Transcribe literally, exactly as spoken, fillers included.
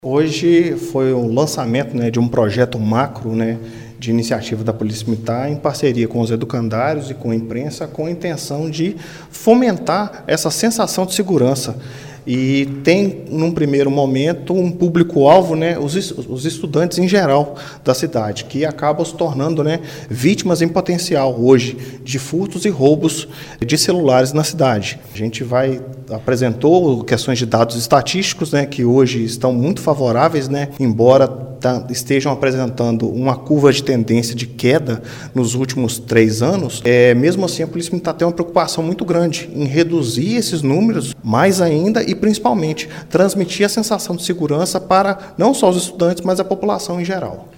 Hoje foi o lançamento, né, de um projeto macro, né, de iniciativa da Polícia Militar em parceria com os educandários e com a imprensa, com a intenção de fomentar essa sensação de segurança. E tem, num primeiro momento, um público-alvo, né, os, os estudantes em geral da cidade, que acabam se tornando, né, vítimas em potencial hoje de furtos e roubos de celulares na cidade. A gente vai apresentou questões de dados estatísticos, né, que hoje estão muito favoráveis, né, embora tá, estejam apresentando uma curva de tendência de queda nos últimos três anos. É, mesmo assim, a Polícia Militar tem uma preocupação muito grande em reduzir esses números, mais ainda, e principalmente transmitir a sensação de segurança para não só os estudantes, mas a população em geral.